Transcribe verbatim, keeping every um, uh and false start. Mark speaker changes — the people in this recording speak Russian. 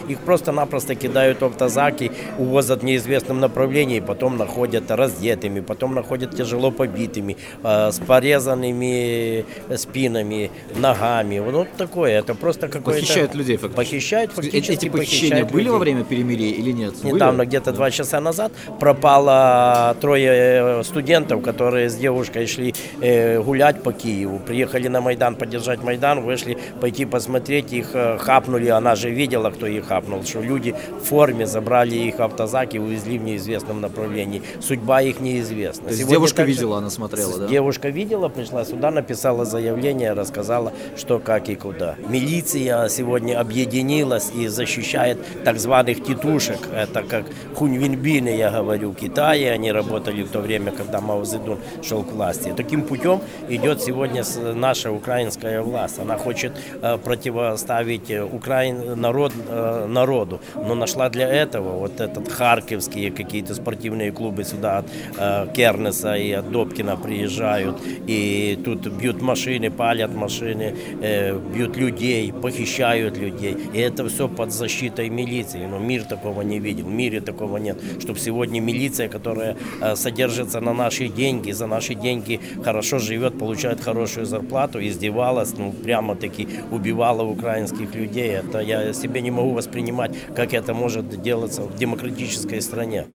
Speaker 1: Их просто-напросто кидают в автозаки, увозят в неизвестном направлении, потом находят раздетыми, потом находят тяжело побитыми, э, с порезанными спинами, ногами. Вот такое, это просто какое-то...
Speaker 2: Похищают людей фактически.
Speaker 1: Похищают, фактически
Speaker 2: Эти похищения были
Speaker 1: людей.
Speaker 2: во время перемирия или нет?
Speaker 1: Недавно,
Speaker 2: были?
Speaker 1: где-то два часа назад, пропало трое студентов, которые с девушкой шли э, гулять по Киеву. Приехали на Майдан, поддержать Майдан, вышли пойти посмотреть, их э, хапнули. Она же видела, кто их хапнул, что люди в форме забрали их в автозак и увезли в неизвестном направлении. Судьба их неизвестна.
Speaker 2: То есть
Speaker 1: Сегодня
Speaker 2: девушка
Speaker 1: также...
Speaker 2: видела, она смотрела, да?
Speaker 1: Девушка видела, пришла сюда, написала заявление, рассказала, что, как и куда. Милиция сегодня объединилась и защищает так званых тетушек. Это как хуньвинбины, я говорю, в Китае. Они работали в то время, когда Мао Цзэдун шел к власти. Таким путем идет сегодня наша украинская власть. Она хочет э, противоставить Украин, народ э, народу. Но нашла для этого вот этот харьковские какие-то спортивные клубы сюда от э, Кернеса и от Добкина приезжают. И тут бьют машины, палят машины, э, бьют людей, похищают людей. И это все под защитой милиции. Но мир такого не видел. В мире такого нет. Чтобы сегодня милиция, которая э, содержится на наши деньги, за наши деньги хорошо живет, получает хорошую зарплату, издевалась, ну прямо-таки убивала украинских людей. Это я себе не могу воспринимать, как это может делаться в демократической стране.